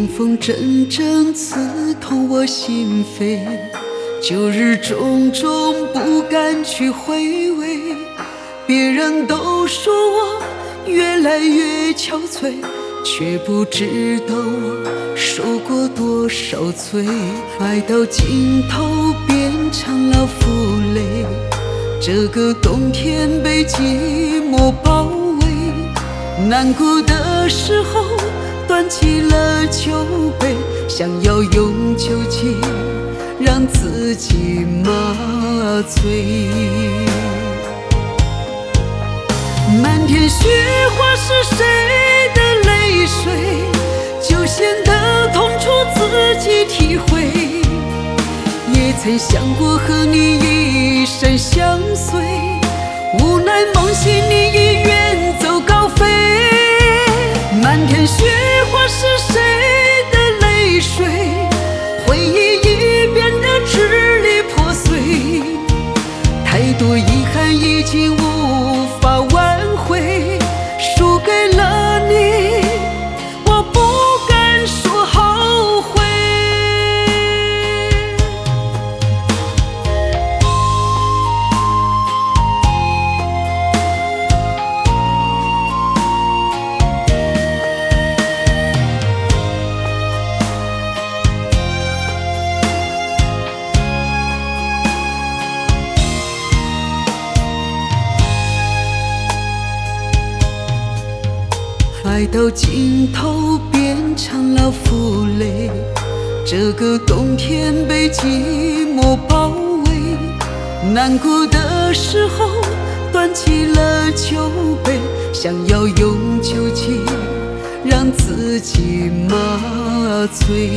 冰封阵阵刺痛我心扉，旧日种种不敢去回味。别人都说我越来越憔悴，却不知道我受过多少罪。爱到尽头变成了负累，这个冬天被寂寞包围。难过的时候端起了酒杯，想要用酒精让自己麻醉。漫天雪花是谁的泪水，就显得痛楚自己体会。也曾想过和你一生相随，无奈梦醒你已远走高飞。漫天雪花是谁的泪水，回忆已变得支离破碎。太多遗憾已经无法挽回，输给了你，我不敢说后悔。爱到尽头变成了负累，这个冬天被寂寞包围。难过的时候端起了酒杯，想要用酒精让自己麻醉。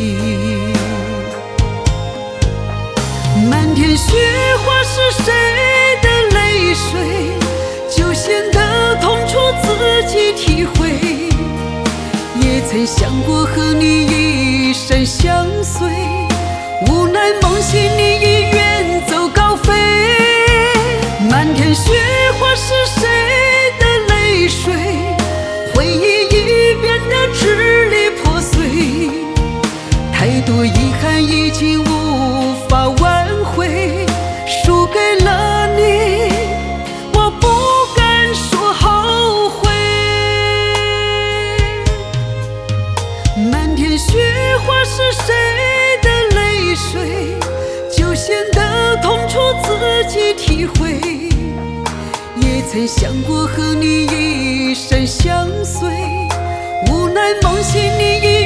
漫天雪花是谁的泪水，就显得痛楚自己体会。也曾想过和你一生相随，无奈梦醒你已远走高飞。漫天雪花是谁的泪水，回忆已变得支离破碎。太多遗憾已经无法挽回，输给了你，我不敢说后悔。漫天雪花是谁的泪水，就显得痛楚自己体会。也曾想过和你一生相随，无奈梦醒你已